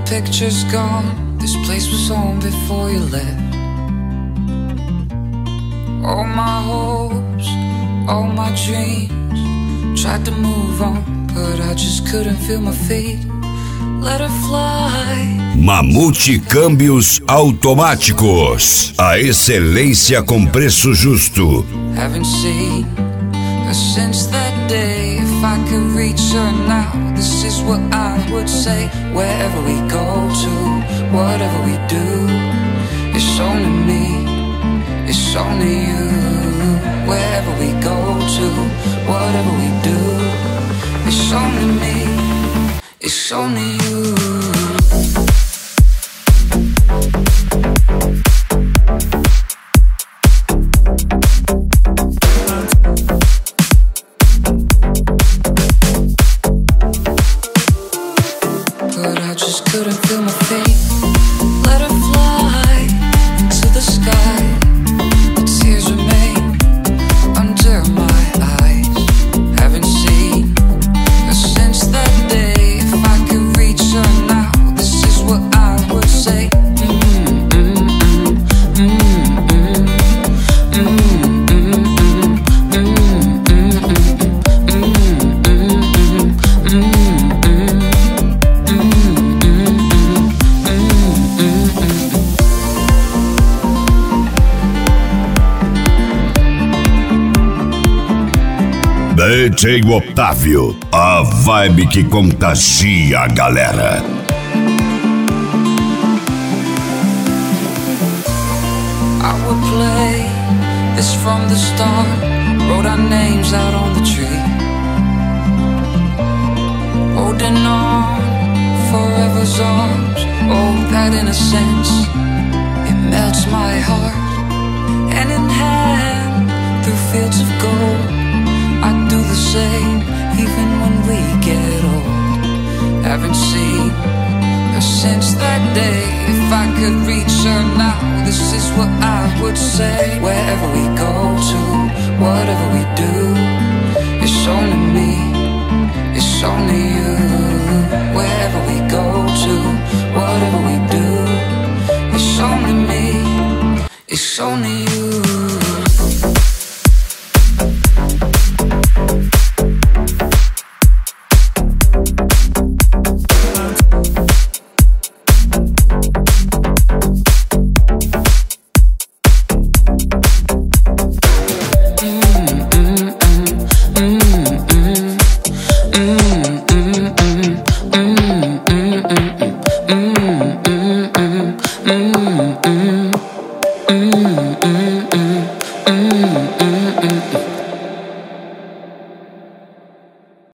picture's gone. This place was home before you left. All my hopes, all my dreams, tried to move on, but I just couldn't feel my feet. Let her fly. Mamute Câmbios Automáticos. A excelência com preço justo. Haven't seen her since that day. If I could reach her now, this is what I would say. Wherever we go to, whatever we do, it's only me, it's only you. Wherever we go to, whatever we do, it's only me, it's only you. But I just couldn't feel my feet. Let her fly into the sky. The tears remain under my eyes. Haven't seen her since that day. If I could reach her now, this is what I would say. DJ Otávio, a vibe que contagia a galera. I would play this from the start. Wrote our names out on the tree. Holding on, forever's arms. Oh, that innocence, it melts my heart. Hand in hand, through fields of gold, I do the same, even when we get old. Haven't seen her since that day. If I could reach her now, this is what I would say. Wherever we go to, whatever we do, it's only me, it's only you. Wherever we go to, whatever we do, it's only me, it's only you.